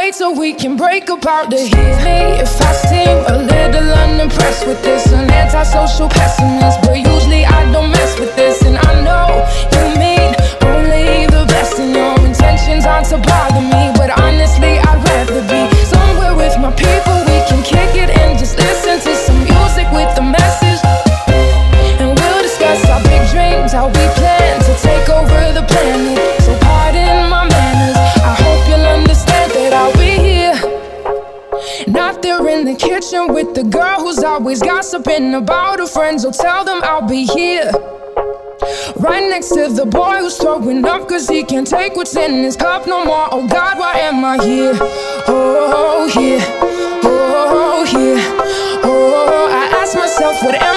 wait till we can break apart to hear me. If I seem a little unimpressed with this, an antisocial pessimist, but usually I don't mess with this. And I know you mean only the best, and your intentions aren't to bother me, but honestly I'd rather be somewhere with my people. We can kick it and just listen to some music with a message, and we'll discuss our big dreams, how we plan to take over the planet. So pardon my manners, I hope you'll understand that I'll be here, not there in the kitchen with the girl who's always gossiping about her friends. So tell them I'll be here, right next to the boy who's throwing up cause he can't take what's in his cup no more. Oh God, why am I here? Oh, here. Oh, here. Oh, I ask myself what am